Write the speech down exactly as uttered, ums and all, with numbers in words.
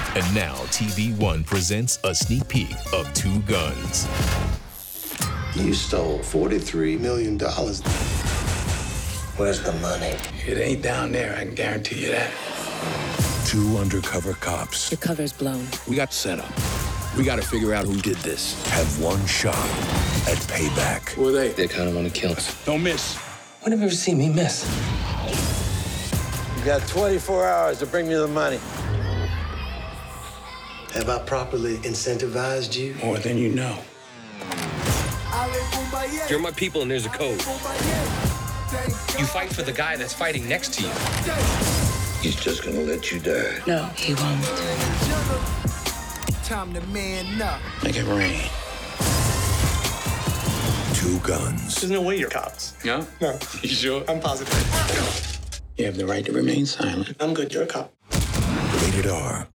And now T V One presents a sneak peek of Two Guns. You stole forty-three million dollars. Where's the money? It ain't down there, I can guarantee you that. Two undercover cops. Your cover's blown. We got set up. We got to figure out who did this. Have one shot at payback. Who are they? They kind of want to kill us. Don't miss. When have you ever seen me miss? You got twenty-four hours to bring me the money. Have I properly incentivized you? More than you know. You're my people and there's a code. You fight for the guy that's fighting next to you. He's just gonna let you die. No, he won't. Time to man up. Make it rain. Two Guns. There's no way you're cops. No? No. You sure? I'm positive. You have the right to remain silent. I'm good. You're a cop. Rated R.